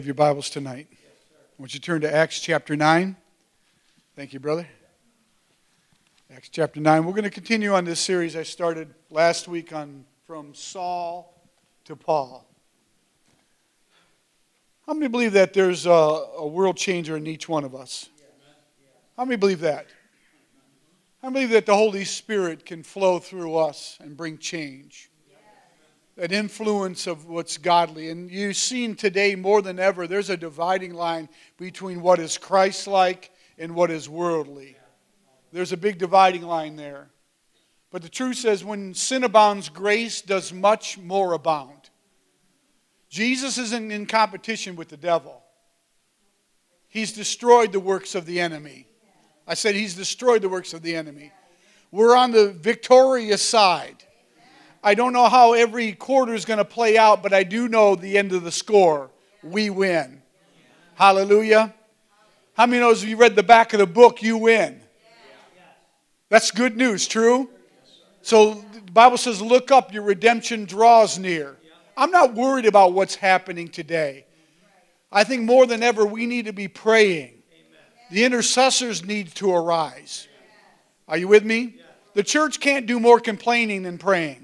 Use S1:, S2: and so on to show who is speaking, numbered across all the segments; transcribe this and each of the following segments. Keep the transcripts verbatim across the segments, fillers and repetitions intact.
S1: Have your Bibles tonight. I want you to turn to Acts chapter nine. Thank you, brother. Acts chapter nine. We're going to continue on this series I started last week on From Saul to Paul. How many believe that there's a, a world changer in each one of us? How many believe that? How many believe that the Holy Spirit can flow through us and bring change? That influence of what's godly. And you've seen today more than ever, there's a dividing line between what is Christ-like and what is worldly. There's a big dividing line there. But the truth says when sin abounds, grace does much more abound. Jesus isn't in competition with the devil. He's destroyed the works of the enemy. I said he's destroyed the works of the enemy. We're on the victorious side. I don't know how every quarter is going to play out, but I do know the end of the score. We win. Hallelujah. How many knows if you read the back of the book, you win? That's good news, true? So the Bible says, look up, your redemption draws near. I'm not worried about what's happening today. I think more than ever, we need to be praying. The intercessors need to arise. Are you with me? The church can't do more complaining than praying.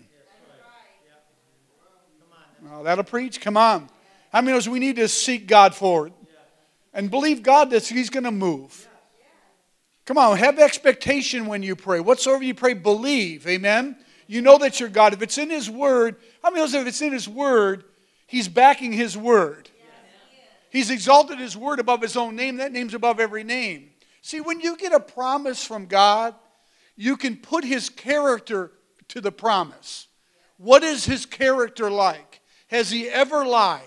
S1: Oh, that'll preach? Come on. How many knows we need to seek God for it? And believe God that He's going to move. Come on, have expectation when you pray. Whatsoever you pray, believe. Amen? You know that you're God. If it's in His Word, how many knows if it's in His Word, He's backing His Word? He's exalted His Word above His own name. That name's above every name. See, when you get a promise from God, you can put His character to the promise. What is His character like? Has He ever lied?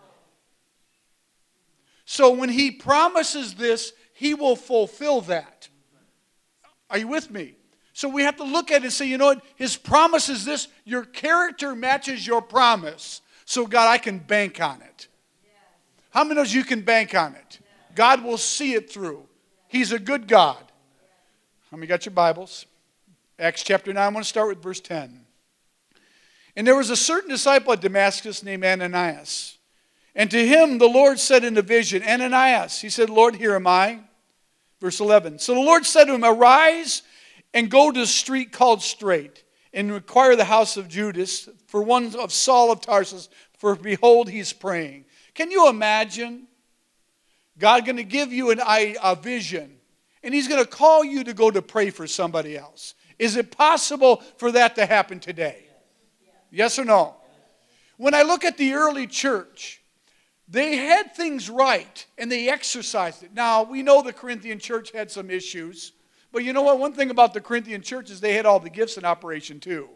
S1: So when He promises this, He will fulfill that. Are you with me? So we have to look at it and say, you know what? His promise is this. Your character matches your promise. So God, I can bank on it. How many knows you can bank on it? God will see it through. He's a good God. How many got your Bibles? Acts chapter nine. I want to start with verse ten. And there was a certain disciple at Damascus named Ananias. And to him the Lord said in a vision, Ananias. He said, Lord, here am I. Verse eleven. So the Lord said to him, arise and go to the street called Straight, and inquire the house of Judas for one of Saul of Tarsus, for behold, he's praying. Can you imagine God going to give you an, a vision, and He's going to call you to go to pray for somebody else? Is it possible for that to happen today? Yes or no? When I look at the early church, they had things right, and they exercised it. Now, we know the Corinthian church had some issues, but you know what? One thing about the Corinthian church is they had all the gifts in operation too.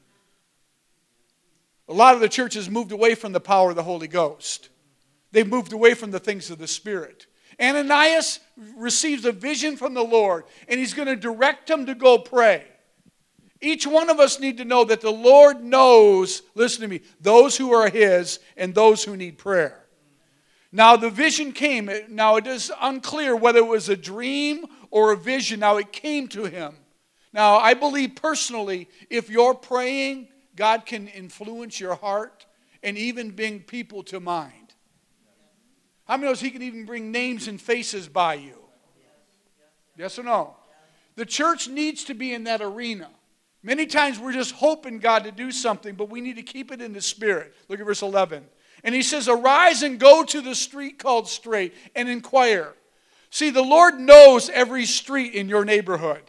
S1: A lot of the churches moved away from the power of the Holy Ghost. They moved away from the things of the Spirit. Ananias receives a vision from the Lord, and he's going to direct him to go pray. Each one of us need to know that the Lord knows, listen to me, those who are His and those who need prayer. Now the vision came. Now it is unclear whether it was a dream or a vision. Now it came to him. Now I believe personally, if you're praying, God can influence your heart and even bring people to mind. How many knows He can even bring names and faces by you? Yes or no? The church needs to be in that arena. Many times we're just hoping God to do something, but we need to keep it in the Spirit. Look at verse eleven. And he says, arise and go to the street called Straight and inquire. See, the Lord knows every street in your neighborhood.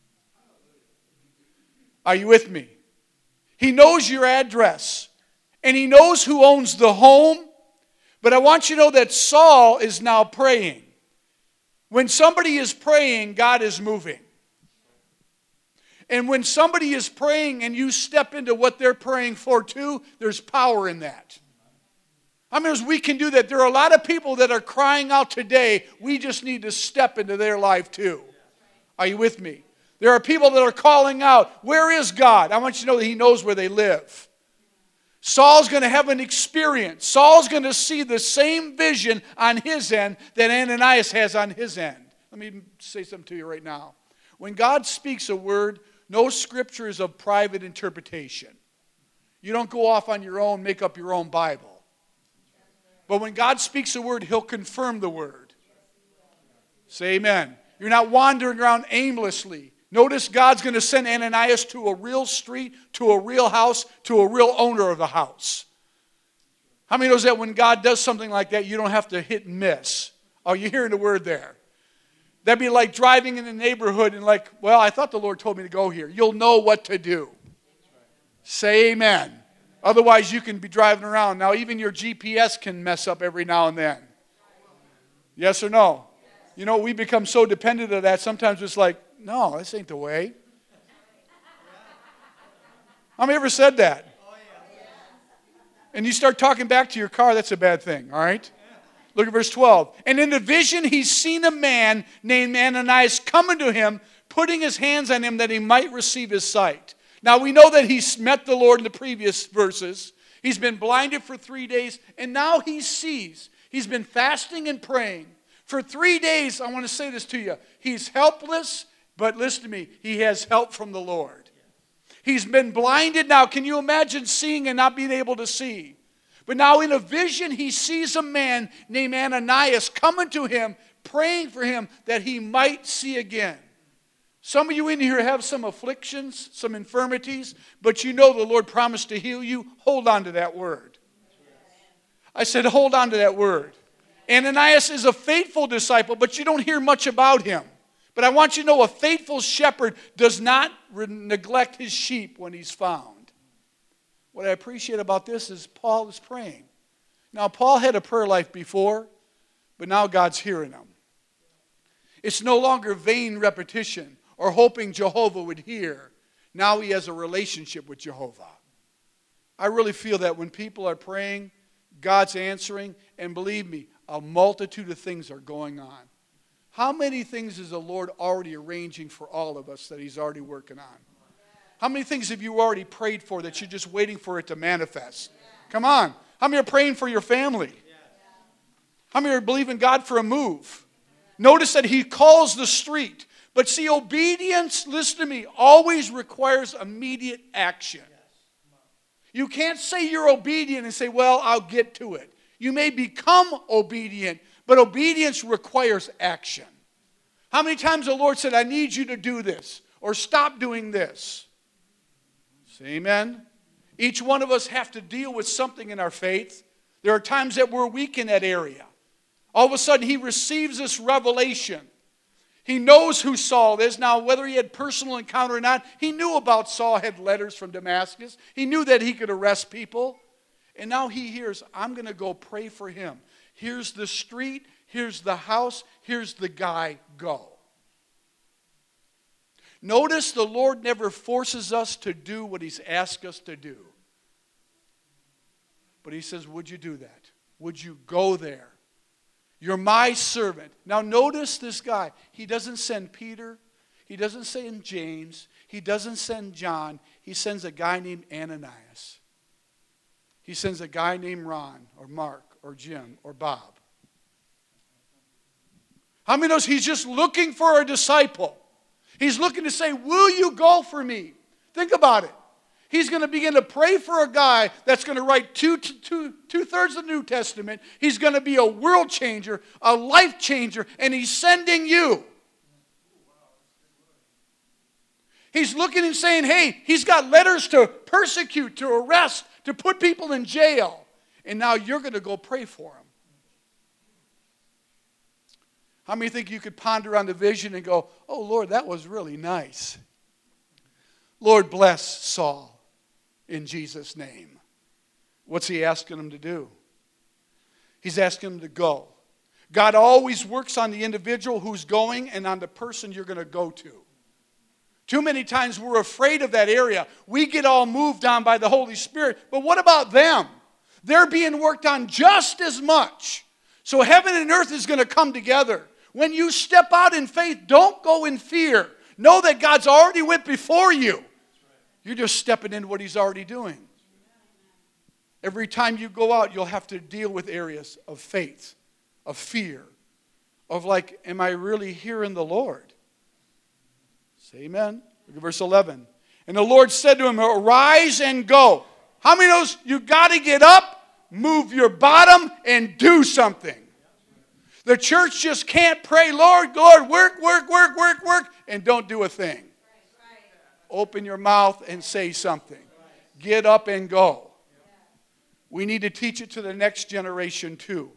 S1: Are you with me? He knows your address. And He knows who owns the home. But I want you to know that Saul is now praying. When somebody is praying, God is moving. And when somebody is praying and you step into what they're praying for too, there's power in that. I mean, we can do that. There are a lot of people that are crying out today. We just need to step into their life too. Are you with me? There are people that are calling out, where is God? I want you to know that He knows where they live. Saul's going to have an experience. Saul's going to see the same vision on his end that Ananias has on his end. Let me say something to you right now. When God speaks a word, no scripture is of private interpretation. You don't go off on your own, make up your own Bible. But when God speaks a word, He'll confirm the word. Say amen. You're not wandering around aimlessly. Notice God's going to send Ananias to a real street, to a real house, to a real owner of the house. How many knows that when God does something like that, you don't have to hit and miss? Oh, you're hearing the word there. That'd be like driving in the neighborhood and like, well, I thought the Lord told me to go here. You'll know what to do. Say amen. Otherwise, you can be driving around. Now, even your G P S can mess up every now and then. Yes or no? You know, we become so dependent of that, sometimes it's like, no, this ain't the way. How many ever said that? And you start talking back to your car, that's a bad thing, all right? Look at verse twelve. And in the vision, he's seen a man named Ananias coming to him, putting his hands on him that he might receive his sight. Now, we know that he's met the Lord in the previous verses. He's been blinded for three days, and now he sees. He's been fasting and praying. For three days, I want to say this to you. He's helpless, but listen to me. He has help from the Lord. He's been blinded now. Can you imagine seeing and not being able to see? But now in a vision, he sees a man named Ananias coming to him, praying for him that he might see again. Some of you in here have some afflictions, some infirmities, but you know the Lord promised to heal you. Hold on to that word. I said, hold on to that word. Ananias is a faithful disciple, but you don't hear much about him. But I want you to know a faithful shepherd does not re- neglect his sheep when he's found. What I appreciate about this is Paul is praying. Now, Paul had a prayer life before, but now God's hearing him. It's no longer vain repetition or hoping Jehovah would hear. Now he has a relationship with Jehovah. I really feel that when people are praying, God's answering, and believe me, a multitude of things are going on. How many things is the Lord already arranging for all of us that He's already working on? How many things have you already prayed for that you're just waiting for it to manifest? Come on. How many are praying for your family? How many are believing God for a move? Notice that He calls the street. But see, obedience, listen to me, always requires immediate action. You can't say you're obedient and say, well, I'll get to it. You may become obedient, but obedience requires action. How many times the Lord said, I need you to do this, or stop doing this? Say amen. Each one of us have to deal with something in our faith. There are times that we're weak in that area. All of a sudden, he receives this revelation. He knows who Saul is. Now, whether he had personal encounter or not, he knew about Saul had letters from Damascus. He knew that he could arrest people. And now he hears, I'm going to go pray for him. Here's the street. Here's the house. Here's the guy. Go. Notice the Lord never forces us to do what He's asked us to do. But He says, would you do that? Would you go there? You're my servant. Now notice this guy. He doesn't send Peter. He doesn't send James. He doesn't send John. He sends a guy named Ananias. He sends a guy named Ron or Mark or Jim or Bob. How many knows he's just looking for a disciple? He's looking to say, will you go for me? Think about it. He's going to begin to pray for a guy that's going to write two, two, two-thirds of the New Testament. He's going to be a world changer, a life changer, and he's sending you. He's looking and saying, hey, he's got letters to persecute, to arrest, to put people in jail. And now you're going to go pray for him. How many think you could ponder on the vision and go, oh, Lord, that was really nice. Lord, bless Saul in Jesus' name. What's He asking him to do? He's asking him to go. God always works on the individual who's going and on the person you're going to go to. Too many times we're afraid of that area. We get all moved on by the Holy Spirit. But what about them? They're being worked on just as much. So heaven and earth is going to come together. When you step out in faith, don't go in fear. Know that God's already went before you. You're just stepping into what He's already doing. Every time you go out, you'll have to deal with areas of faith, of fear, of like, am I really hearing the Lord? Say amen. Look at verse eleven. And the Lord said to him, arise and go. How many knows you got to get up, Move your bottom and do something. The church just can't pray, Lord, Lord, work, work, work, work, work, and don't do a thing. Open your mouth and say something. Get up and go. We need to teach it to the next generation too.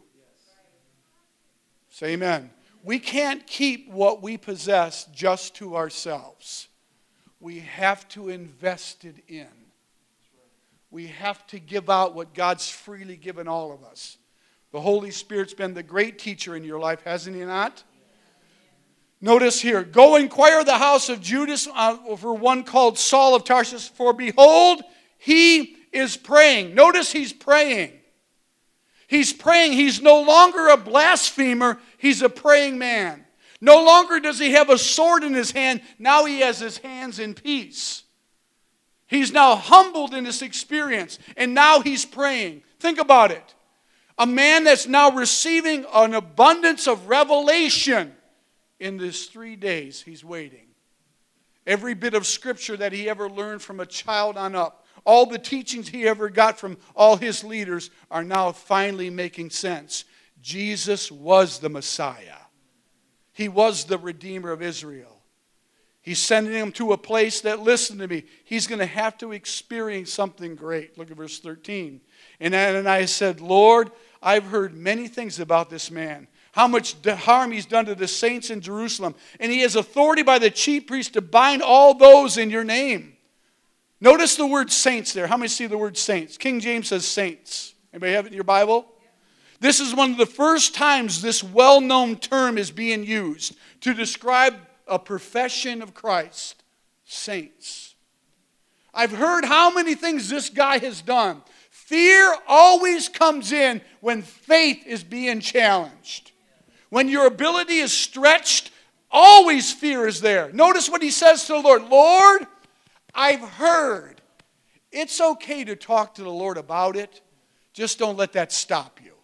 S1: Say amen. We can't keep what we possess just to ourselves. We have to invest it in. We have to give out what God's freely given all of us. The Holy Spirit's been the great teacher in your life, hasn't He not? Notice here, go inquire the house of Judas uh, for one called Saul of Tarsus, for behold, he is praying. Notice he's praying. He's praying. He's no longer a blasphemer. He's a praying man. No longer does he have a sword in his hand. Now he has his hands in peace. He's now humbled in this experience. And now he's praying. Think about it. A man that's now receiving an abundance of revelation in this three days he's waiting. Every bit of scripture that he ever learned from a child on up, all the teachings he ever got from all his leaders are now finally making sense. Jesus was the Messiah. He was the Redeemer of Israel. He's sending him to a place that, listen to me, he's going to have to experience something great. Look at verse thirteen. And Ananias said, Lord, I've heard many things about this man, how much harm he's done to the saints in Jerusalem. And he has authority by the chief priest to bind all those in your name. Notice the word saints there. How many see the word saints? King James says saints. Anybody have it in your Bible? This is one of the first times this well-known term is being used to describe a profession of Christ. Saints. I've heard how many things this guy has done. Fear always comes in when faith is being challenged. When your ability is stretched, always fear is there. Notice what he says to the Lord. Lord, I've heard. It's okay to talk to the Lord about it. Just don't let that stop you.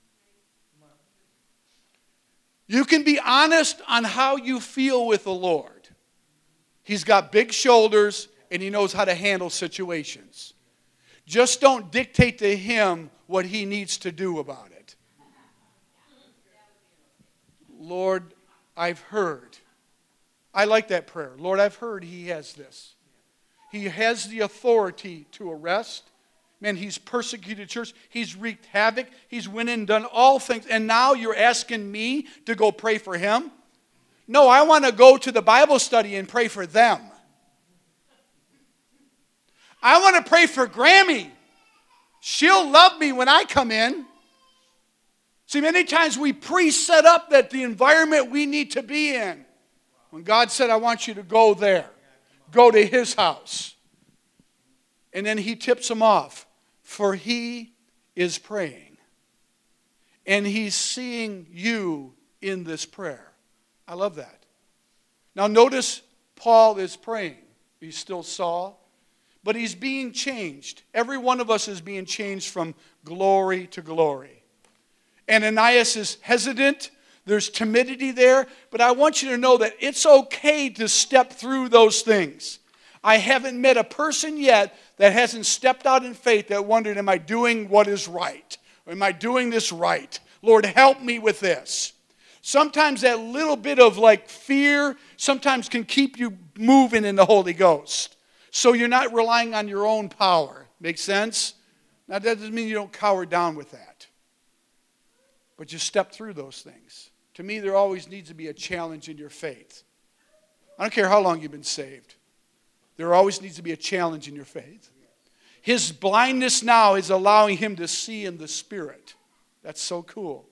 S1: You can be honest on how you feel with the Lord. He's got big shoulders and he knows how to handle situations. Just don't dictate to him what he needs to do about it. Lord, I've heard. I like that prayer. Lord, I've heard he has this. He has the authority to arrest. Man, he's persecuted church. He's wreaked havoc. He's went in and done all things. And now you're asking me to go pray for him? No, I want to go to the Bible study and pray for them. I want to pray for Grammy. She'll love me when I come in. See, many times we pre-set up that the environment we need to be in. When God said, I want you to go there. Go to his house. And then he tips him off. For he is praying. And he's seeing you in this prayer. I love that. Now notice Paul is praying. He's still Saul. But he's being changed. Every one of us is being changed from glory to glory. Ananias is hesitant. There's timidity there. But I want you to know that it's okay to step through those things. I haven't met a person yet that hasn't stepped out in faith that wondered, am I doing what is right? Or am I doing this right? Lord, help me with this. Sometimes that little bit of like fear sometimes can keep you moving in the Holy Ghost. So you're not relying on your own power. Make sense? Now that doesn't mean you don't cower down with that. But you step through those things. To me, there always needs to be a challenge in your faith. I don't care how long you've been saved. There always needs to be a challenge in your faith. His blindness now is allowing him to see in the Spirit. That's so cool.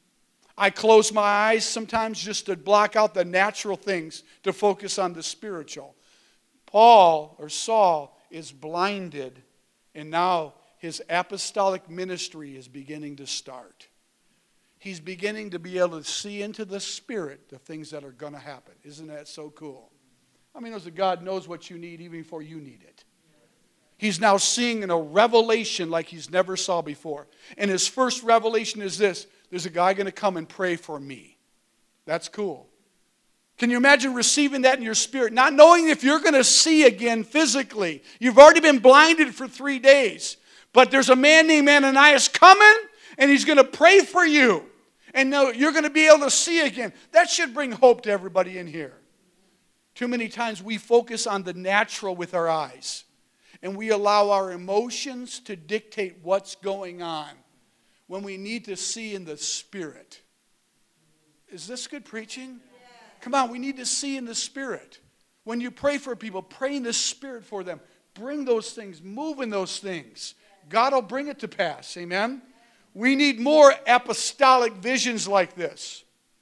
S1: I close my eyes sometimes just to block out the natural things to focus on the spiritual. Paul, or Saul, is blinded, and now his apostolic ministry is beginning to start. He's beginning to be able to see into the Spirit the things that are going to happen. Isn't that so cool? I mean, that God knows what you need even before you need it. He's now seeing in a revelation like he's never saw before. And his first revelation is this. There's a guy going to come and pray for me. That's cool. Can you imagine receiving that in your spirit? Not knowing if you're going to see again physically. You've already been blinded for three days. But there's a man named Ananias coming, and he's going to pray for you. And you're going to be able to see again. That should bring hope to everybody in here. Too many times we focus on the natural with our eyes. And we allow our emotions to dictate what's going on. When we need to see in the Spirit. Is this good preaching? Yeah. Come on, we need to see in the Spirit. When you pray for people, pray in the Spirit for them. Bring those things, move in those things. God will bring it to pass. Amen? We need more apostolic visions like this.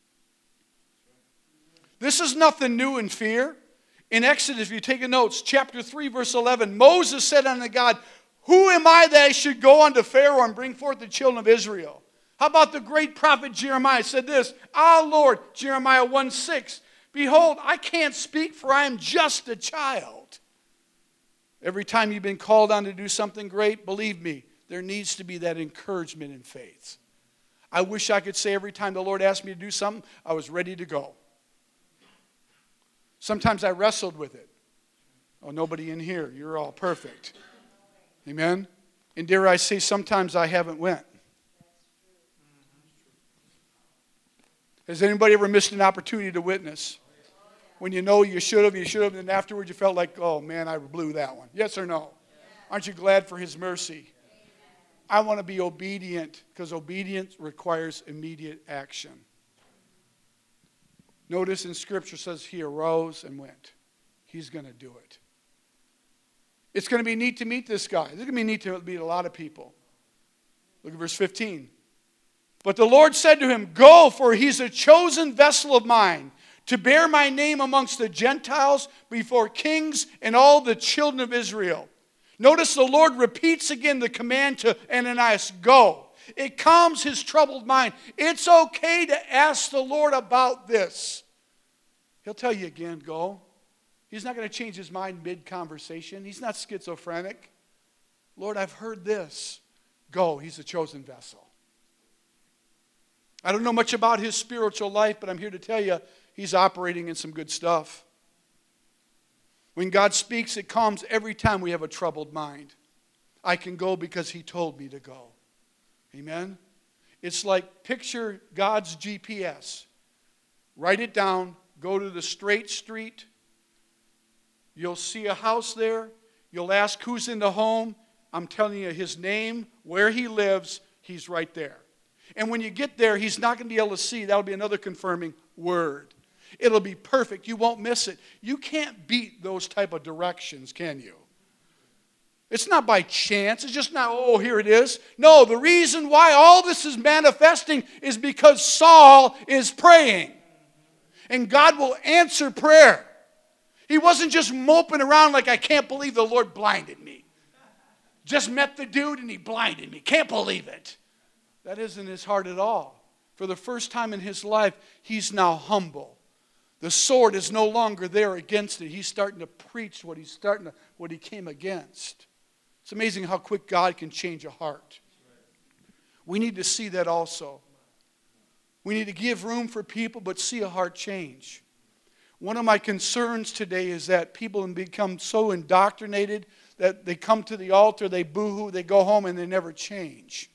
S1: This is nothing new in fear. In Exodus, if you take a notes, chapter three, verse eleven, Moses said unto God, who am I that I should go unto Pharaoh and bring forth the children of Israel? How about the great prophet Jeremiah said this, ah, Lord, Jeremiah one six, behold, I can't speak, for I am just a child. Every time you've been called on to do something great, believe me, there needs to be that encouragement in faith. I wish I could say every time the Lord asked me to do something, I was ready to go. Sometimes I wrestled with it. Oh, nobody in here. You're all perfect. Amen? And dare I say, sometimes I haven't went. Has anybody ever missed an opportunity to witness? When you know you should have, you should have, and afterwards you felt like, oh man, I blew that one. Yes or no? Aren't you glad for His mercy? I want to be obedient because obedience requires immediate action. Notice in Scripture says he arose and went. He's going to do it. It's going to be neat to meet this guy. It's going to be neat to meet a lot of people. Look at verse fifteen. But the Lord said to him, go, for he's a chosen vessel of mine, to bear my name amongst the Gentiles, before kings and all the children of Israel. Notice the Lord repeats again the command to Ananias, go. It calms his troubled mind. It's okay to ask the Lord about this. He'll tell you again, go. He's not going to change his mind mid-conversation. He's not schizophrenic. Lord, I've heard this. Go. He's a chosen vessel. I don't know much about his spiritual life, but I'm here to tell you he's operating in some good stuff. When God speaks, it calms every time we have a troubled mind. I can go because He told me to go. Amen? It's like picture God's G P S. Write it down. Go to the straight street. You'll see a house there. You'll ask who's in the home. I'm telling you His name, where He lives. He's right there. And when you get there, He's not going to be able to see. That'll be another confirming word. It'll be perfect. You won't miss it. You can't beat those type of directions, can you? It's not by chance. It's just not, oh, here it is. No, the reason why all this is manifesting is because Saul is praying. And God will answer prayer. He wasn't just moping around like, I can't believe the Lord blinded me. Just met the dude and he blinded me. Can't believe it. That isn't his heart at all. For the first time in his life, he's now humble. The sword is no longer there against it. He's starting to preach what he's starting to, what he came against. It's amazing how quick God can change a heart. We need to see that also. We need to give room for people, but see a heart change. One of my concerns today is that people become so indoctrinated that they come to the altar, they boo-hoo, they go home, and they never change.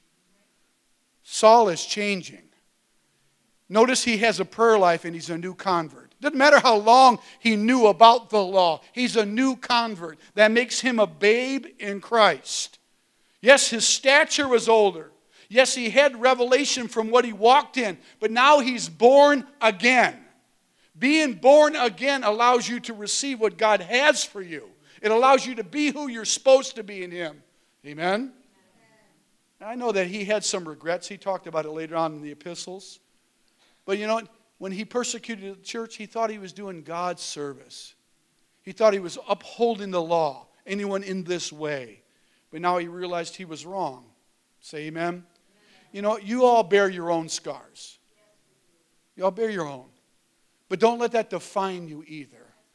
S1: Saul is changing. Notice he has a prayer life and he's a new convert. Doesn't matter how long he knew about the law. He's a new convert. That makes him a babe in Christ. Yes, his stature was older. Yes, he had revelation from what he walked in. But now he's born again. Being born again allows you to receive what God has for you. It allows you to be who you're supposed to be in Him. Amen? I know that he had some regrets. He talked about it later on in the epistles. But you know what? When he persecuted the church, he thought he was doing God's service. He thought he was upholding the law, anyone in this way. But now he realized he was wrong. Say amen? Amen. You know, you all bear your own scars. You all bear your own. But don't let that define you either.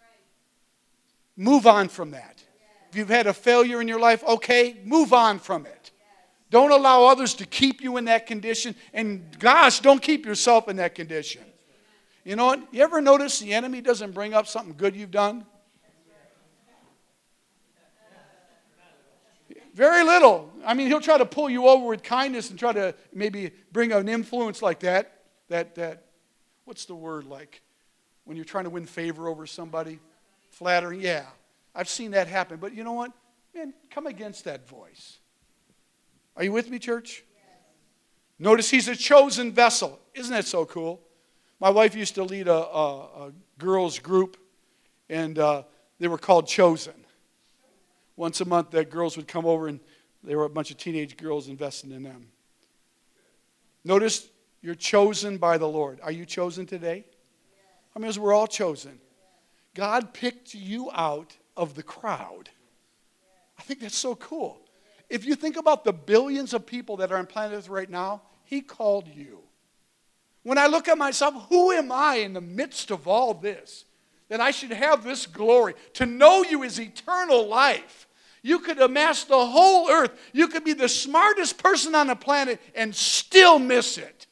S1: Move on from that. If you've had a failure in your life, okay, move on from it. Don't allow others to keep you in that condition. And gosh, don't keep yourself in that condition. You know what? You ever notice the enemy doesn't bring up something good you've done? Very little. I mean, he'll try to pull you over with kindness and try to maybe bring an influence like that. That, that, what's the word like? When you're trying to win favor over somebody? Flattering, yeah. I've seen that happen. But you know what? Man, come against that voice. Are you with me, church? Yes. Notice he's a chosen vessel. Isn't that so cool? My wife used to lead a, a, a girls group, and uh, they were called Chosen. Once a month, that girls would come over, and there were a bunch of teenage girls investing in them. Notice you're chosen by the Lord. Are you chosen today? I mean, we're all chosen. God picked you out of the crowd. I think that's so cool. If you think about the billions of people that are on planet Earth right now, he called you. When I look at myself, who am I in the midst of all this? That I should have this glory. To know you is eternal life. You could amass the whole earth. You could be the smartest person on the planet and still miss it.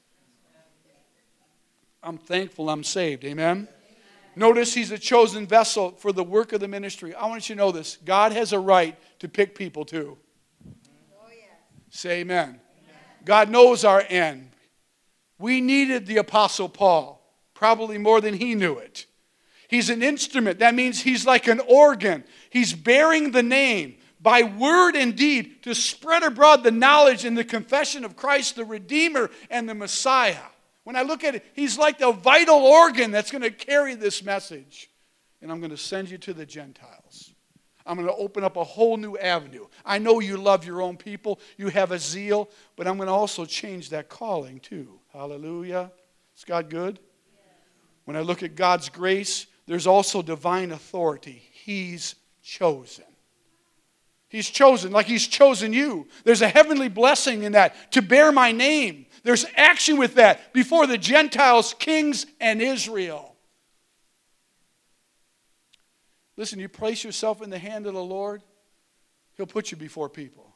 S1: I'm thankful I'm saved. Amen? Notice he's a chosen vessel for the work of the ministry. I want you to know this. God has a right to pick people too. Oh, yeah. Say amen. Amen. God knows our end. We needed the Apostle Paul, probably more than he knew it. He's an instrument. That means he's like an organ. He's bearing the name by word and deed to spread abroad the knowledge and the confession of Christ, the Redeemer and the Messiah. When I look at it, he's like the vital organ that's going to carry this message. And I'm going to send you to the Gentiles. I'm going to open up a whole new avenue. I know you love your own people. You have a zeal. But I'm going to also change that calling too. Hallelujah. Is God good? When I look at God's grace, there's also divine authority. He's chosen. He's chosen like he's chosen you. There's a heavenly blessing in that to bear my name. There's action with that before the Gentiles, kings, and Israel. Listen, you place yourself in the hand of the Lord, he'll put you before people.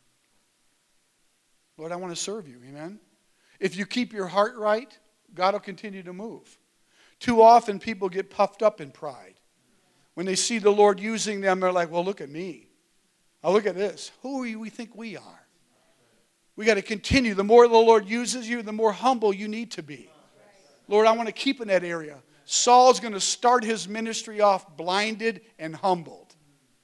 S1: Lord, I want to serve you. Amen? If you keep your heart right, God will continue to move. Too often people get puffed up in pride. When they see the Lord using them, they're like, well, look at me. Oh, look at this. Who do we think we are? We got to continue. The more the Lord uses you, the more humble you need to be. Lord, I want to keep in that area. Saul's going to start his ministry off blinded and humbled.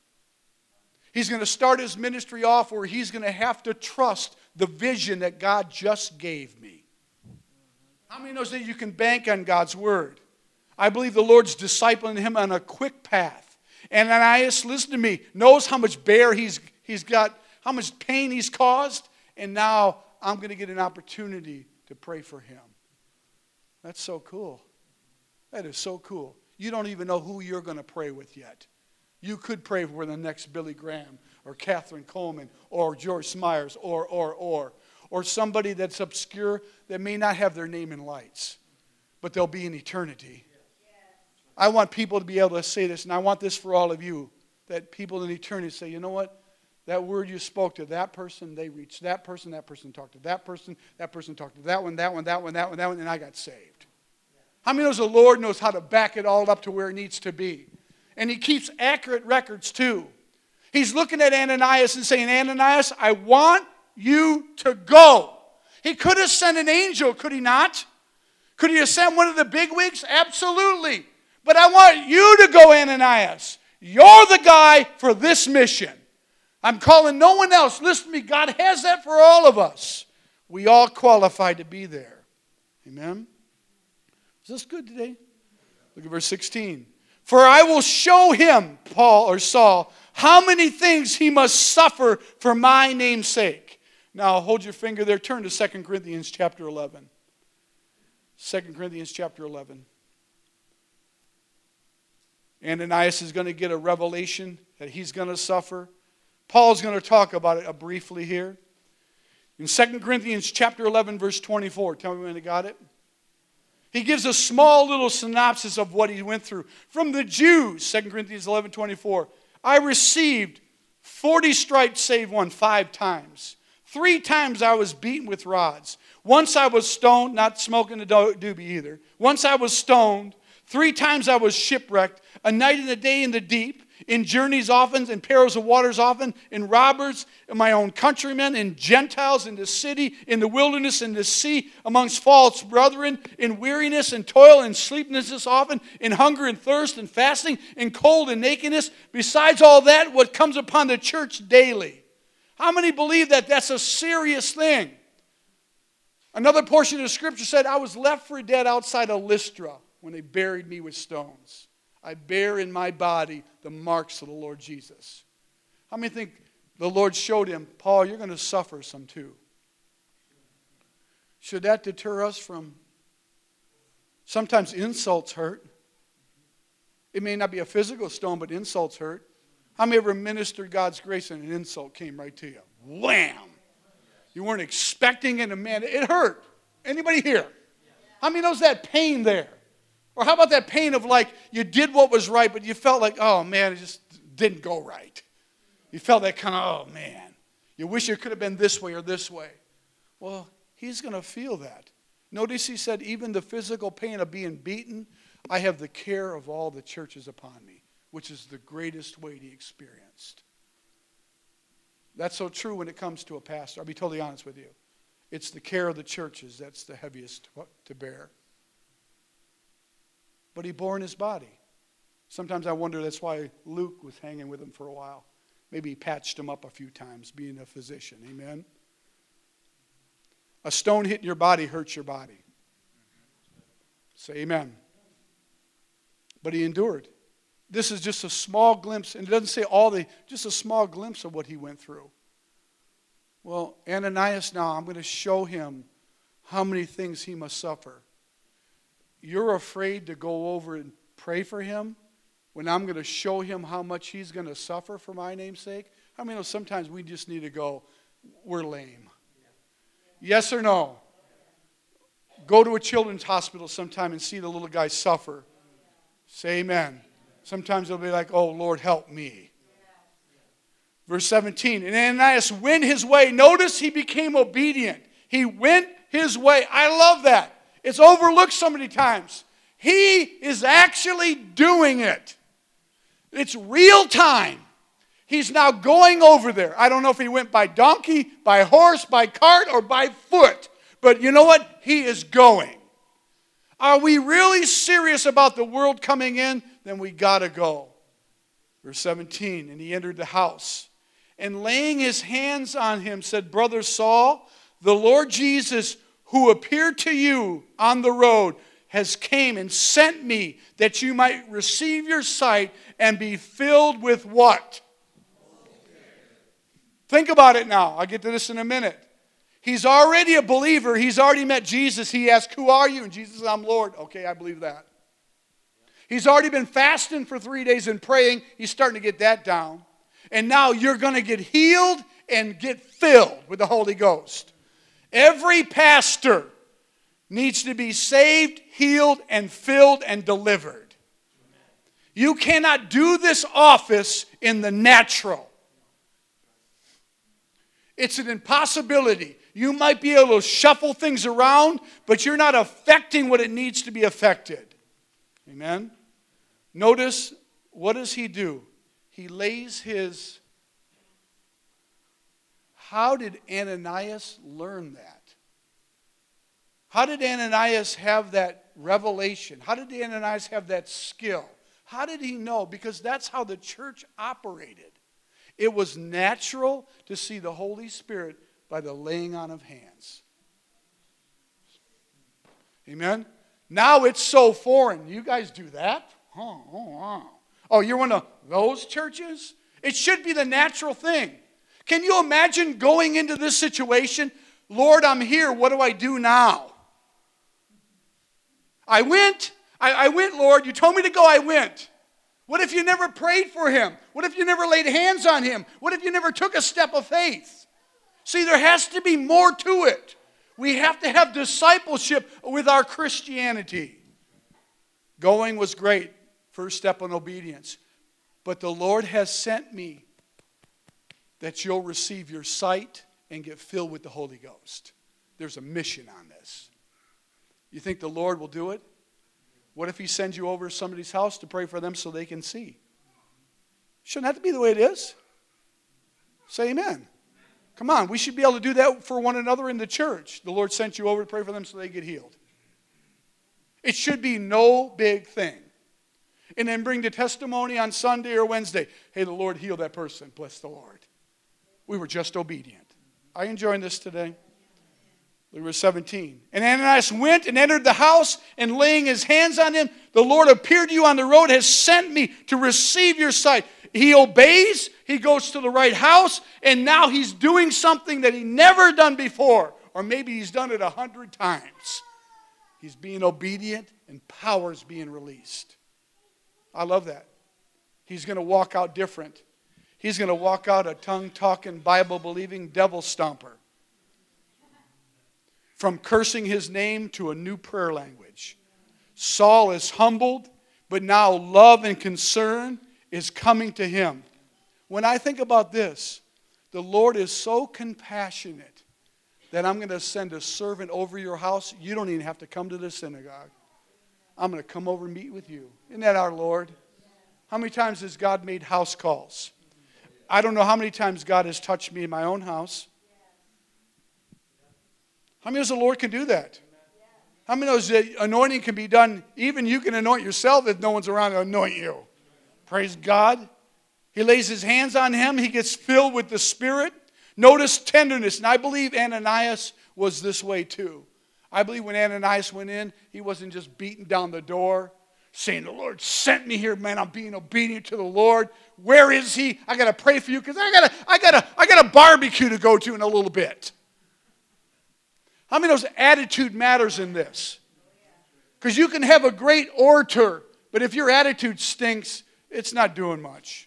S1: He's going to start his ministry off where he's going to have to trust the vision that God just gave me. How many knows that you can bank on God's word? I believe the Lord's discipling him on a quick path. And Ananias, listen to me, knows how much bear he's, he's got, how much pain he's caused. And now I'm going to get an opportunity to pray for him. That's so cool. That is so cool. You don't even know who you're going to pray with yet. You could pray for the next Billy Graham or Catherine Coleman or George Smyers or, or, or. Or somebody that's obscure that may not have their name in lights. But they'll be in eternity. I want people to be able to say this, and I want this for all of you. That people in eternity say, you know what? That word you spoke to that person, they reached that person, that person talked to that person, that person talked to that one, that one, that one, that one, that one, and I got saved. How many knows the Lord knows how to back it all up to where it needs to be? And he keeps accurate records too. He's looking at Ananias and saying, Ananias, I want you to go. He could have sent an angel, could he not? Could he have sent one of the bigwigs? Absolutely. But I want you to go, Ananias. You're the guy for this mission. I'm calling no one else. Listen to me. God has that for all of us. We all qualify to be there. Amen? Is this good today? Look at verse sixteen. For I will show him, Paul or Saul, how many things he must suffer for my name's sake. Now hold your finger there. Turn to Second Corinthians chapter eleven. Second Corinthians chapter eleven. Ananias is going to get a revelation that he's going to suffer. Paul's going to talk about it briefly here. In Second Corinthians chapter eleven, verse twenty-four. Tell me when you got it. He gives a small little synopsis of what he went through. From the Jews, Second Corinthians eleven, twenty-four. I received forty stripes save one, five times. Three times I was beaten with rods. Once I was stoned, not smoking a doobie either. Once I was stoned. Three times I was shipwrecked. A night and a day in the deep. In journeys often, in perils of waters often, in robbers, in my own countrymen, in Gentiles, in the city, in the wilderness, in the sea, amongst false brethren, in weariness and toil and sleeplessness often, in hunger and thirst and fasting, in cold and nakedness. Besides all that, what comes upon the church daily. How many believe that that's a serious thing? Another portion of the scripture said, I was left for dead outside of Lystra when they buried me with stones. I bear in my body the marks of the Lord Jesus. How many think the Lord showed him, Paul, you're going to suffer some too? Should that deter us from... Sometimes insults hurt. It may not be a physical stone, but insults hurt. How many ever ministered God's grace and an insult came right to you? Wham! You weren't expecting it, and man, it hurt. Anybody here? How many knows that pain there? Or how about that pain of like you did what was right, but you felt like, oh man, it just didn't go right. You felt that kind of, oh man, you wish it could have been this way or this way. Well, he's going to feel that. Notice he said, even the physical pain of being beaten, I have the care of all the churches upon me, which is the greatest weight he experienced. That's so true when it comes to a pastor. I'll be totally honest with you. It's the care of the churches that's the heaviest to bear. But he bore in his body. Sometimes I wonder that's why Luke was hanging with him for a while. Maybe he patched him up a few times, being a physician. Amen? A stone hitting your body hurts your body. Say amen. But he endured. This is just a small glimpse, and it doesn't say all the, just a small glimpse of what he went through. Well, Ananias now, I'm going to show him how many things he must suffer. You're afraid to go over and pray for him when I'm going to show him how much he's going to suffer for my name's sake? How many know sometimes we just need to go, we're lame? Yes or no? Go to a children's hospital sometime and see the little guy suffer. Say amen. Sometimes they'll be like, oh, Lord, help me. Verse seventeen, and Ananias went his way. Notice he became obedient. He went his way. I love that. It's overlooked so many times. He is actually doing it. It's real time. He's now going over there. I don't know if he went by donkey, by horse, by cart, or by foot. But you know what? He is going. Are we really serious about the world coming in? Then we got to go. Verse seventeen, and he entered the house. And laying his hands on him, said, Brother Saul, the Lord Jesus, who appeared to you on the road, has came and sent me that you might receive your sight and be filled with what? Think about it now. I'll get to this in a minute. He's already a believer. He's already met Jesus. He asked, who are you? And Jesus said, I'm Lord. Okay, I believe that. He's already been fasting for three days and praying. He's starting to get that down. And now you're going to get healed and get filled with the Holy Ghost. Every pastor needs to be saved, healed, and filled and delivered. You cannot do this office in the natural. It's an impossibility. You might be able to shuffle things around, but you're not affecting what it needs to be affected. Amen? Notice, what does he do? He lays his... How did Ananias learn that? How did Ananias have that revelation? How did Ananias have that skill? How did he know? Because that's how the church operated. It was natural to see the Holy Spirit by the laying on of hands. Amen? Now it's so foreign. You guys do that? Oh, oh, wow. Oh, you're one of those churches? It should be the natural thing. Can you imagine going into this situation? Lord, I'm here. What do I do now? I went. I, I went, Lord. You told me to go. I went. What if you never prayed for him? What if you never laid hands on him? What if you never took a step of faith? See, there has to be more to it. We have to have discipleship with our Christianity. Going was great. First step in obedience. But the Lord has sent me that you'll receive your sight and get filled with the Holy Ghost. There's a mission on this. You think the Lord will do it? What if he sends you over to somebody's house to pray for them so they can see? Shouldn't that be the way it is? Say amen. Come on, we should be able to do that for one another in the church. The Lord sent you over to pray for them so they get healed. It should be no big thing. And then bring the testimony on Sunday or Wednesday. Hey, the Lord healed that person. Bless the Lord. We were just obedient. Are you enjoying this today? Luke verse seventeen. And Ananias went and entered the house, and laying his hands on him, the Lord appeared to you on the road, has sent me to receive your sight. He obeys, he goes to the right house, and now he's doing something that he never done before. Or maybe he's done it a hundred times. He's being obedient, and power's being released. I love that. He's going to walk out different. He's going to walk out a tongue-talking, Bible-believing devil stomper. From cursing his name to a new prayer language. Saul is humbled, but now love and concern is coming to him. When I think about this, the Lord is so compassionate that I'm going to send a servant over your house. You don't even have to come to the synagogue. I'm going to come over and meet with you. Isn't that our Lord? How many times has God made house calls? I don't know how many times God has touched me in my own house. How many knows the Lord can do that? How many knows that anointing can be done? Even you can anoint yourself if no one's around to anoint you. Praise God. He lays his hands on him. He gets filled with the Spirit. Notice tenderness. And I believe Ananias was this way too. I believe when Ananias went in, he wasn't just beating down the door, saying, the Lord sent me here, man. I'm being obedient to the Lord. Where is he? I got to pray for you because I got a, I got a, I got a barbecue to go to in a little bit. How many knows attitude matters in this? Because you can have a great orator, but if your attitude stinks, it's not doing much.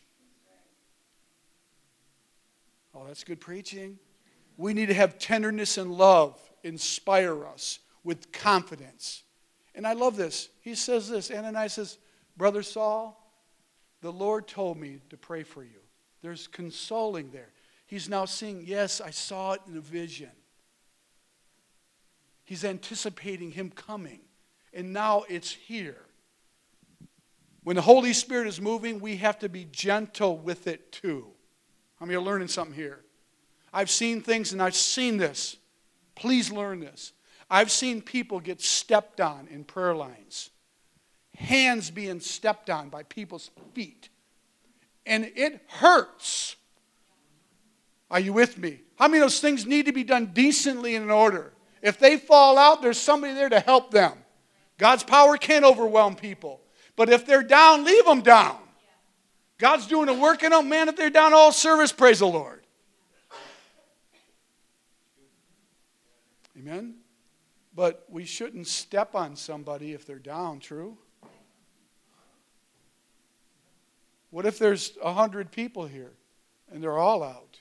S1: Oh, that's good preaching. We need to have tenderness and love inspire us with confidence. And I love this. He says this. Ananias says, Brother Saul, the Lord told me to pray for you. There's consoling there. He's now seeing, yes, I saw it in a vision. He's anticipating him coming. And now it's here. When the Holy Spirit is moving, we have to be gentle with it too. How many are learning something here? I've seen things and I've seen this. Please learn this. I've seen people get stepped on in prayer lines. Hands being stepped on by people's feet. And it hurts. Are you with me? How many of those things need to be done decently and in order? If they fall out, there's somebody there to help them. God's power can't overwhelm people. But if they're down, leave them down. God's doing a work in them. Man, if they're down all service, praise the Lord. Amen? But we shouldn't step on somebody if they're down, true? What if there's a hundred people here and they're all out?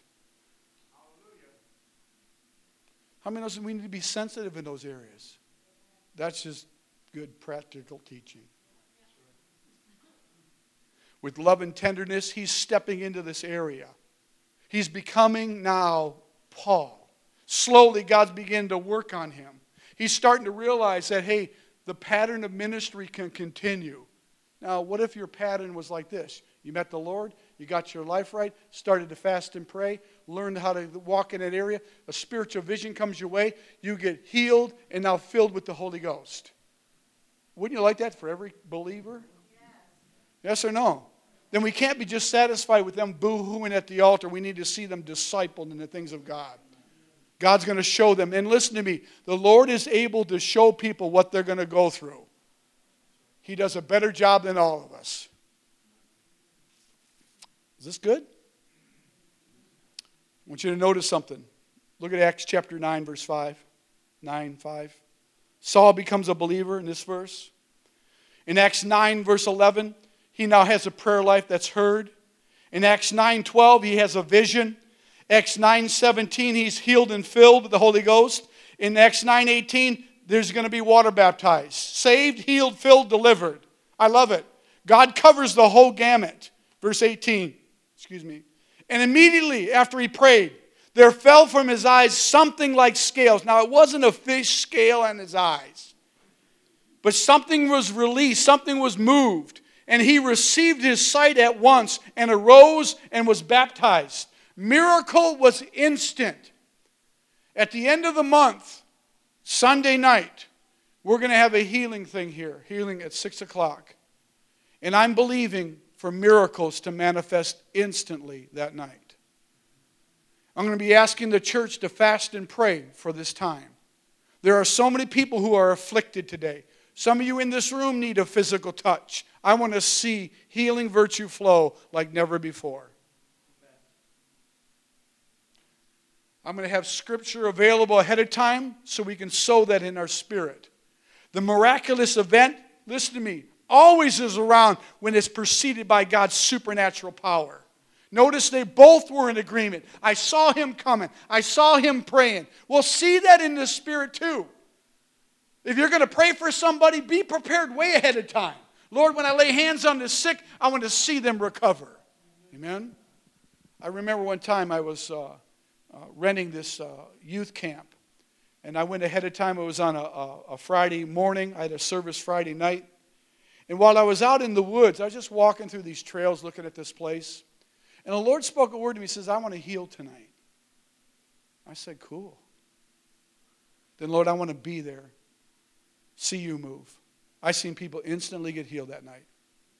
S1: How many of us we need to be sensitive in those areas? That's just good practical teaching. With love and tenderness, he's stepping into this area. He's becoming now Paul. Slowly, God's beginning to work on him. He's starting to realize that, hey, the pattern of ministry can continue. Now, what if your pattern was like this? You met the Lord, you got your life right, started to fast and pray, learned how to walk in that area, a spiritual vision comes your way, you get healed and now filled with the Holy Ghost. Wouldn't you like that for every believer? Yes, yes or no? Then we can't be just satisfied with them boo-hooing at the altar. We need to see them discipled in the things of God. God's going to show them. And listen to me, the Lord is able to show people what they're going to go through. He does a better job than all of us. Is this good? I want you to notice something. Look at Acts chapter nine, verse five. nine, five. Saul becomes a believer in this verse. In Acts nine, verse eleven, he now has a prayer life that's heard. In Acts nine, twelve, he has a vision. Acts nine, seventeen, he's healed and filled with the Holy Ghost. In Acts nine, eighteen, there's going to be water baptized. Saved, healed, filled, delivered. I love it. God covers the whole gamut. Verse eighteen, excuse me. And immediately after he prayed, there fell from his eyes something like scales. Now, it wasn't a fish scale on his eyes. But something was released. Something was moved. And he received his sight at once and arose and was baptized. Miracle was instant. At the end of the month, Sunday night, we're going to have a healing thing here. Healing at six o'clock. And I'm believing for miracles to manifest instantly that night. I'm going to be asking the church to fast and pray for this time. There are so many people who are afflicted today. Some of you in this room need a physical touch. I want to see healing virtue flow like never before. I'm going to have scripture available ahead of time so we can sow that in our spirit. The miraculous event, listen to me, always is around when it's preceded by God's supernatural power. Notice they both were in agreement. I saw him coming. I saw him praying. We'll see that in the spirit too. If you're going to pray for somebody, be prepared way ahead of time. Lord, when I lay hands on the sick, I want to see them recover. Amen? I remember one time I was uh, uh, renting this uh, youth camp. And I went ahead of time. It was on a, a, a Friday morning. I had a service Friday night. And while I was out in the woods, I was just walking through these trails looking at this place. And the Lord spoke a word to me. He says, I want to heal tonight. I said, cool. Then, Lord, I want to be there. See you move. I seen people instantly get healed that night.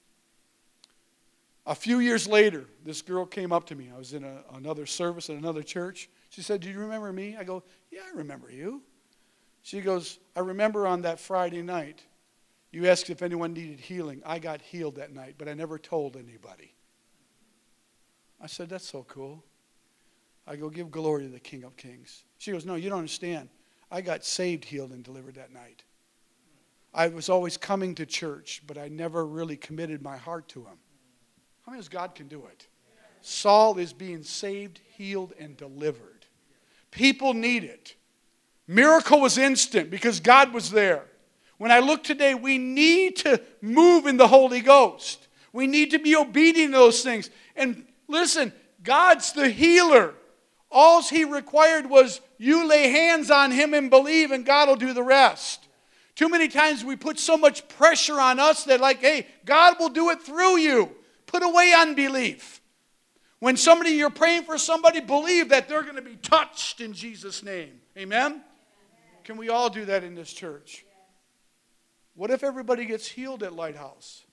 S1: A few years later, this girl came up to me. I was in a, another service at another church. She said, do you remember me? I go, yeah, I remember you. She goes, I remember on that Friday night, you asked if anyone needed healing. I got healed that night, but I never told anybody. I said, that's so cool. I go, give glory to the King of Kings. She goes, no, you don't understand. I got saved, healed, and delivered that night. I was always coming to church, but I never really committed my heart to him. How many knows God can do it? Saul is being saved, healed, and delivered. People need it. Miracle was instant because God was there. When I look today, we need to move in the Holy Ghost. We need to be obedient to those things. And listen, God's the healer. All he required was you lay hands on him and believe, and God will do the rest. Too many times we put so much pressure on us that like, hey, God will do it through you. Put away unbelief. When somebody, you're praying for somebody, believe that they're going to be touched in Jesus' name. Amen? Amen? Can we all do that in this church? What if everybody gets healed at Lighthouse?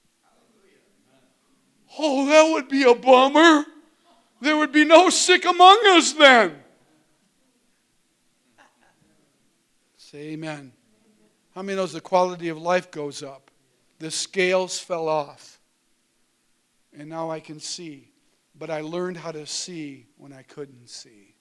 S1: Oh, that would be a bummer. There would be no sick among us then. Say amen. How many knows the quality of life goes up? The scales fell off. And now I can see. But I learned how to see when I couldn't see.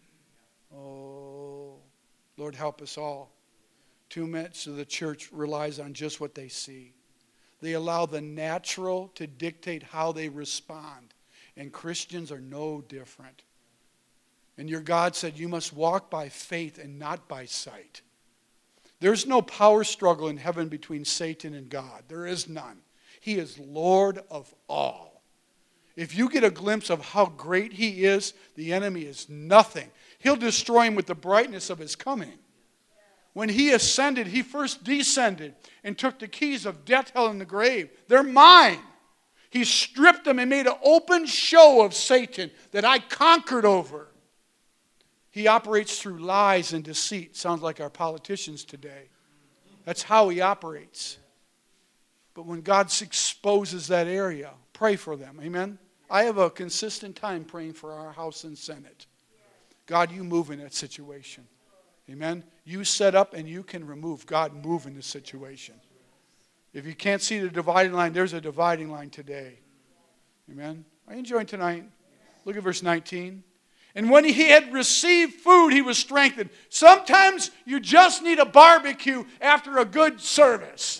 S1: Oh, Lord, help us all. Too much of the church relies on just what they see. They allow the natural to dictate how they respond. And Christians are no different. And your God said you must walk by faith and not by sight. There's no power struggle in heaven between Satan and God. There is none. He is Lord of all. If you get a glimpse of how great he is, the enemy is nothing. He'll destroy him with the brightness of his coming. When he ascended, he first descended and took the keys of death, hell, and the grave. They're mine. He stripped them and made an open show of Satan that I conquered over. He operates through lies and deceit. Sounds like our politicians today. That's how he operates. But when God exposes that area, pray for them. Amen? I have a consistent time praying for our House and Senate. God, you move in that situation. Amen? You set up and you can remove. God, move in this situation. If you can't see the dividing line, there's a dividing line today. Amen? Are you enjoying tonight? Look at verse nineteen. And when he had received food, he was strengthened. Sometimes you just need a barbecue after a good service.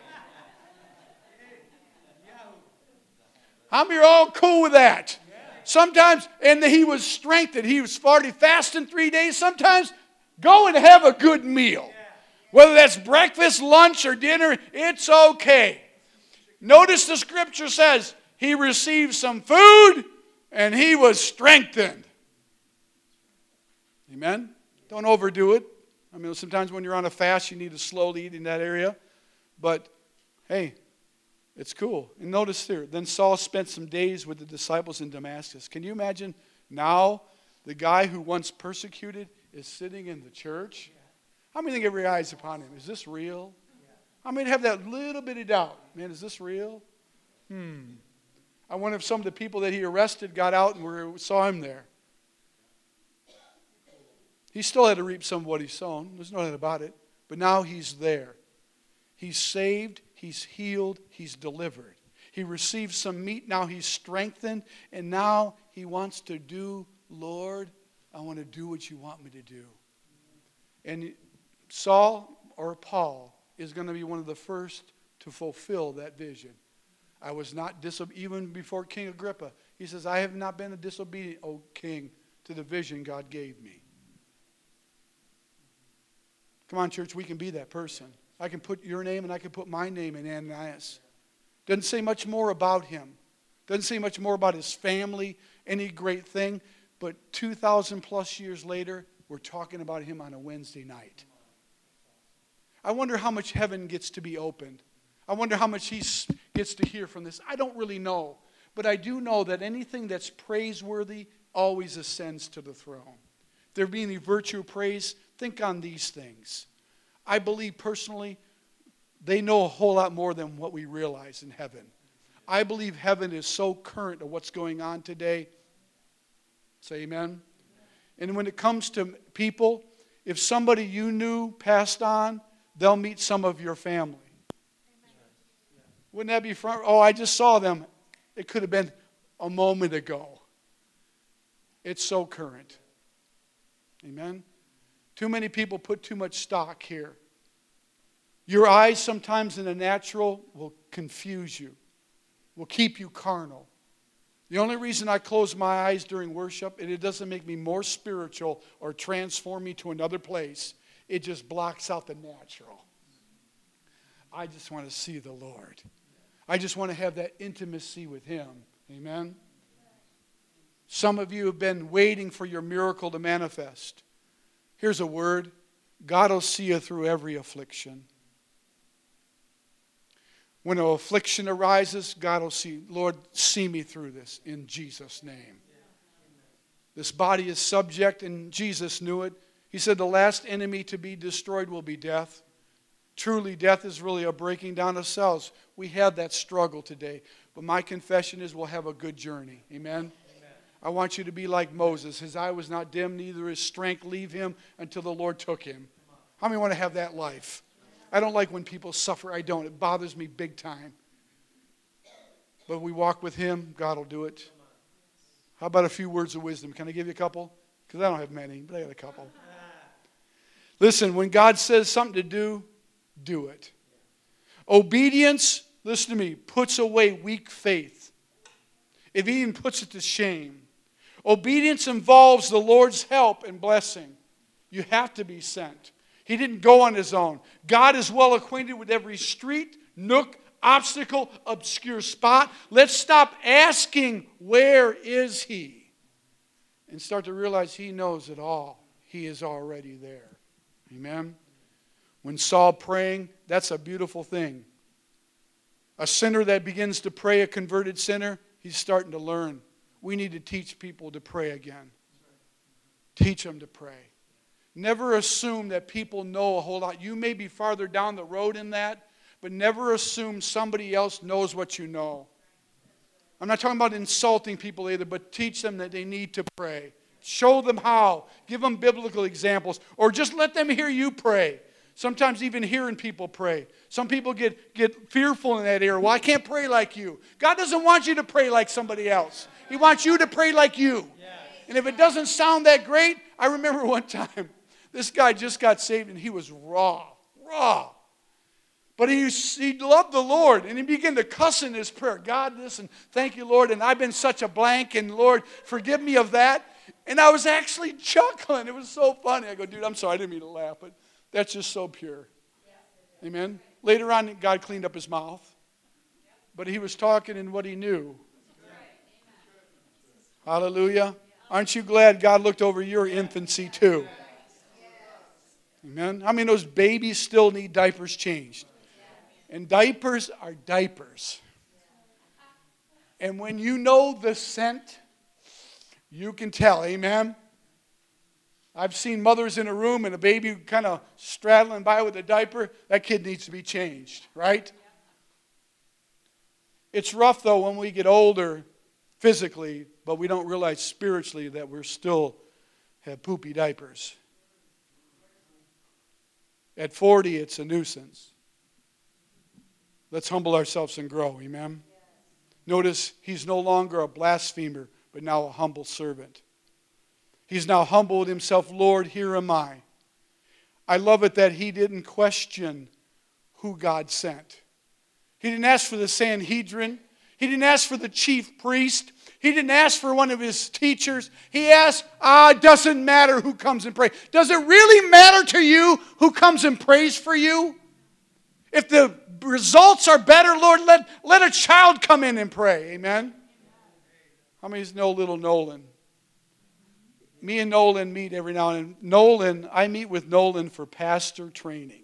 S1: How many are all cool with that? Sometimes, and he was strengthened. He was already fasting three days. Sometimes, go and have a good meal. Whether that's breakfast, lunch, or dinner, it's okay. Notice the scripture says, he received some food and he was strengthened. Amen? Don't overdo it. I mean, sometimes when you're on a fast, you need to slowly eat in that area. But, hey, It's cool. And notice here, then Saul spent some days with the disciples in Damascus. Can you imagine now the guy who once persecuted is sitting in the church? How many think every eye is upon him? Is this real? How many have that little bit of doubt? Man, is this real? Hmm. I wonder if some of the people that he arrested got out and were, saw him there. He still had to reap some of what he's sown. There's no doubt about it. But now he's there. He's saved. He's healed. He's delivered. He received some meat. Now he's strengthened. And now he wants to do, Lord, I want to do what you want me to do. And Saul or Paul is going to be one of the first to fulfill that vision. I was not disobedient, even before King Agrippa. He says, I have not been a disobedient, O king, to the vision God gave me. Come on, church, we can be that person. I can put your name and I can put my name in Ananias. Doesn't say much more about him. Doesn't say much more about his family, any great thing. But two thousand plus years later, we're talking about him on a Wednesday night. I wonder how much heaven gets to be opened. I wonder how much he gets to hear from this. I don't really know. But I do know that anything that's praiseworthy always ascends to the throne. If there be any virtue of praise, think on these things. I believe personally, they know a whole lot more than what we realize in heaven. I believe heaven is so current of what's going on today. Say amen. And when it comes to people, if somebody you knew passed on, they'll meet some of your family. Wouldn't that be fun? Oh, I just saw them. It could have been a moment ago. It's so current. Amen. Too many people put too much stock here. Your eyes sometimes in the natural will confuse you, will keep you carnal. The only reason I close my eyes during worship, and it doesn't make me more spiritual or transform me to another place, it just blocks out the natural. I just want to see the Lord. I just want to have that intimacy with Him. Amen? Some of you have been waiting for your miracle to manifest. Here's a word. God will see you through every affliction. When an affliction arises, God will see, Lord, see me through this in Jesus' name. This body is subject, and Jesus knew it. He said the last enemy to be destroyed will be death. Truly, death is really a breaking down of cells. We have that struggle today. But my confession is we'll have a good journey. Amen? I want you to be like Moses. His eye was not dim, neither his strength leave him until the Lord took him. How many want to have that life? I don't like when people suffer. I don't. It bothers me big time. But we walk with Him, God will do it. How about a few words of wisdom? Can I give you a couple? Because I don't have many, but I got a couple. Listen, when God says something to do, do it. Obedience, listen to me, puts away weak faith. It even puts it to shame. Obedience involves the Lord's help and blessing. You have to be sent. He didn't go on His own. God is well acquainted with every street, nook, obstacle, obscure spot. Let's stop asking, where is He? And start to realize He knows it all. He is already there. Amen? When Saul praying, that's a beautiful thing. A sinner that begins to pray, a converted sinner, he's starting to learn. We need to teach people to pray again. Teach them to pray. Never assume that people know a whole lot. You may be farther down the road in that, but never assume somebody else knows what you know. I'm not talking about insulting people either, but teach them that they need to pray. Show them how. Give them biblical examples. Or just let them hear you pray. Sometimes even hearing people pray. Some people get, get fearful in that area. Well, I can't pray like you. God doesn't want you to pray like somebody else. He wants you to pray like you. And if it doesn't sound that great, I remember one time, this guy just got saved and he was raw, raw. But he, he loved the Lord and he began to cuss in his prayer. God, listen, thank you, Lord, and I've been such a blank, and Lord, forgive me of that. And I was actually chuckling. It was so funny. I go, dude, I'm sorry, I didn't mean to laugh, but that's just so pure. Amen. Later on, God cleaned up his mouth, but he was talking in what he knew. Hallelujah. Aren't you glad God looked over your infancy too? Amen. I mean, those babies still need diapers changed. And diapers are diapers. And when you know the scent, you can tell. Amen? I've seen mothers in a room and a baby kind of straddling by with a diaper. That kid needs to be changed, right? It's rough, though, when we get older physically, but we don't realize spiritually that we're still have poopy diapers. At forty, it's a nuisance. Let's humble ourselves and grow, amen? Notice he's no longer a blasphemer, but now a humble servant. He's now humbled himself, Lord, here am I. I love it that he didn't question who God sent. He didn't ask for the Sanhedrin. He didn't ask for the chief priest. He didn't ask for one of his teachers. He asked, ah, it doesn't matter who comes and prays. Does it really matter to you who comes and prays for you? If the results are better, Lord, let, let a child come in and pray. Amen? How many know little Nolan? Me and Nolan meet every now and then. Nolan, I meet with Nolan for pastor training.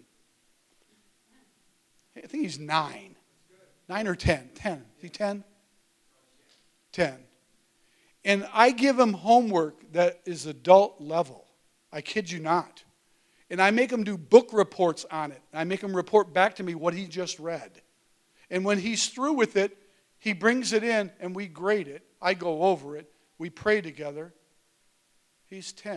S1: I think he's nine. Nine or ten. Ten. Is he ten? Ten. And I give him homework that is adult level. I kid you not. And I make him do book reports on it. I make him report back to me what he just read. And when he's through with it, he brings it in and we grade it. I go over it. We pray together. He's ten.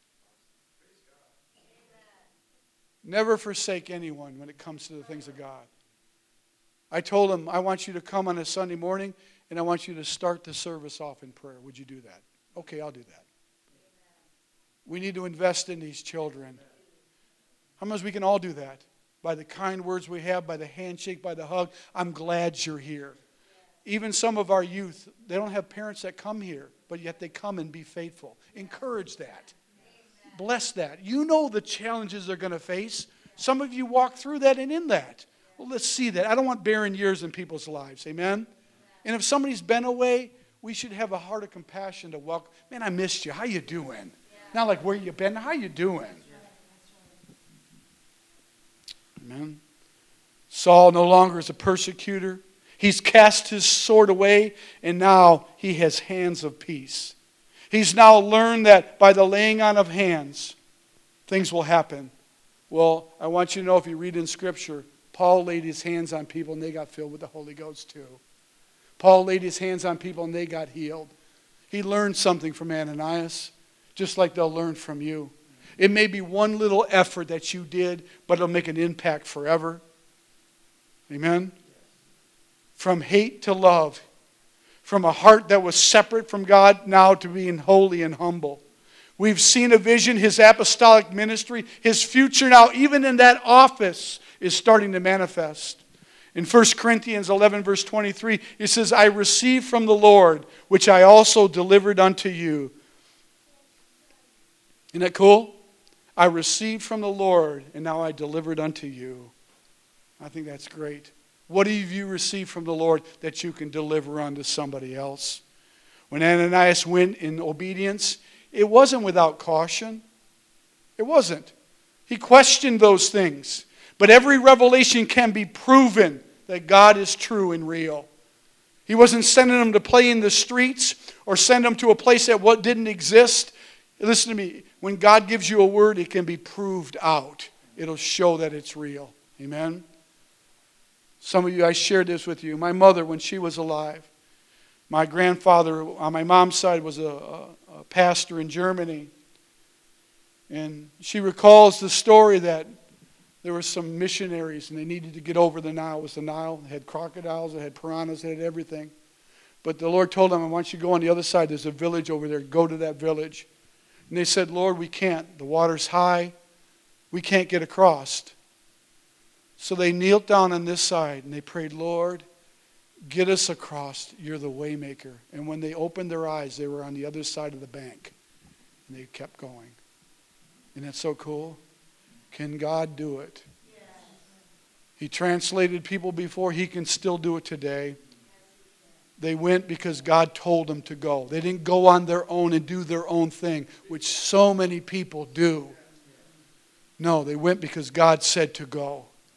S1: Never forsake anyone when it comes to the things of God. I told him, I want you to come on a Sunday morning and I want you to start the service off in prayer. Would you do that? Okay, I'll do that. We need to invest in these children. How much we can all do that? By the kind words we have, by the handshake, by the hug. I'm glad you're here. Even some of our youth, they don't have parents that come here, but yet they come and be faithful. Encourage that. Bless that. You know the challenges they're going to face. Some of you walk through that and in that. Well, let's see that. I don't want barren years in people's lives. Amen? And if somebody's been away, we should have a heart of compassion to welcome. Man, I missed you. How you doing? Not like where you been. How you doing? Amen. Saul no longer is a persecutor. He's cast his sword away, and now he has hands of peace. He's now learned that by the laying on of hands, things will happen. Well, I want you to know, if you read in Scripture, Paul laid his hands on people and they got filled with the Holy Ghost too. Paul laid his hands on people and they got healed. He learned something from Ananias, just like they'll learn from you. It may be one little effort that you did, but it'll make an impact forever. Amen? From hate to love. From a heart that was separate from God, now to being holy and humble. We've seen a vision, his apostolic ministry, his future now, even in that office, is starting to manifest. In First Corinthians eleven, verse twenty-three, it says, I received from the Lord, which I also delivered unto you. Isn't that cool? I received from the Lord, and now I delivered unto you. I think that's great. What have you received from the Lord that you can deliver unto somebody else? When Ananias went in obedience, it wasn't without caution. It wasn't. He questioned those things. But every revelation can be proven that God is true and real. He wasn't sending them to play in the streets or send them to a place that what didn't exist. Listen to me. When God gives you a word, it can be proved out. It'll show that it's real. Amen? Some of you, I shared this with you. My mother, when she was alive, my grandfather on my mom's side was a, a, a pastor in Germany. And she recalls the story that there were some missionaries and they needed to get over the Nile. It was the Nile. It had crocodiles, it had piranhas, it had everything. But the Lord told them, I want you to go on the other side. There's a village over there. Go to that village. And they said, Lord, we can't. The water's high. We can't get across. So they knelt down on this side and they prayed, Lord, get us across. You're the way maker. And when they opened their eyes, they were on the other side of the bank. And they kept going. Isn't that so cool? Can God do it? Yes. He translated people before. He can still do it today. They went because God told them to go. They didn't go on their own and do their own thing, which so many people do. No, they went because God said to go.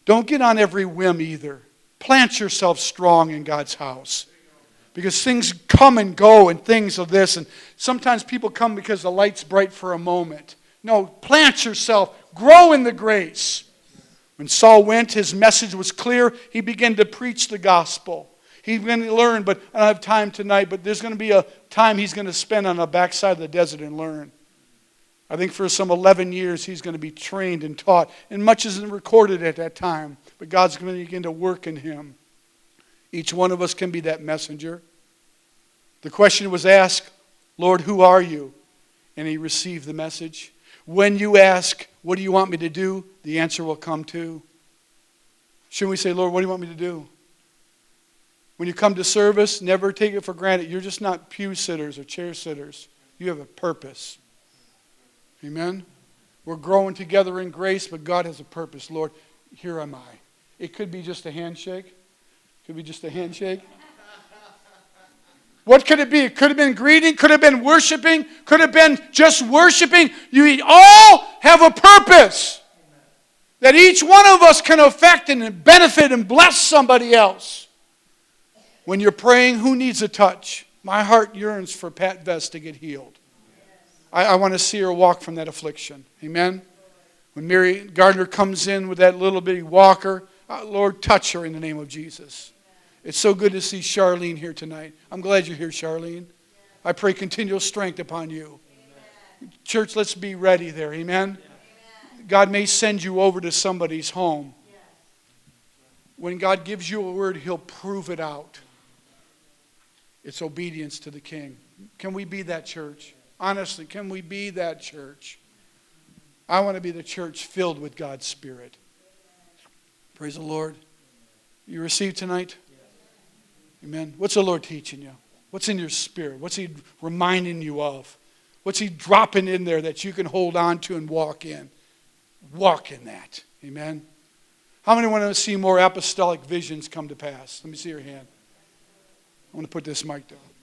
S1: Don't get on every whim either. Plant yourself strong in God's house. Because things come and go and things of this. And sometimes people come because the light's bright for a moment. No, plant yourself. Grow in the grace. When Saul went, his message was clear. He began to preach the gospel. He began to learn, but I don't have time tonight, but there's going to be a time he's going to spend on the backside of the desert and learn. I think for some eleven years he's going to be trained and taught. And much isn't recorded at that time. But God's going to begin to work in him. Each one of us can be that messenger. The question was asked, Lord, who are you? And he received the message. When you ask, what do you want me to do? The answer will come too. Shouldn't we say, Lord, what do you want me to do? When you come to service, never take it for granted. You're just not pew sitters or chair sitters. You have a purpose. Amen? We're growing together in grace, but God has a purpose. Lord, here am I. It could be just a handshake. It could be just a handshake. What could it be? It could have been greeting. Could have been worshiping. Could have been just worshiping. You all have a purpose that each one of us can affect and benefit and bless somebody else. When you're praying, who needs a touch? My heart yearns for Pat Vest to get healed. I, I want to see her walk from that affliction. Amen? When Mary Gardner comes in with that little bitty walker, uh, Lord, touch her in the name of Jesus. It's so good to see Charlene here tonight. I'm glad you're here, Charlene. I pray continual strength upon you. Amen. Church, let's be ready there. Amen? Amen. God may send you over to somebody's home. Yes. When God gives you a word, He'll prove it out. It's obedience to the King. Can we be that church? Honestly, can we be that church? I want to be the church filled with God's Spirit. Praise the Lord. You received tonight? Amen. What's the Lord teaching you? What's in your spirit? What's He reminding you of? What's He dropping in there that you can hold on to and walk in? Walk in that. Amen. How many want to see more apostolic visions come to pass? Let me see your hand. I want to put this mic down.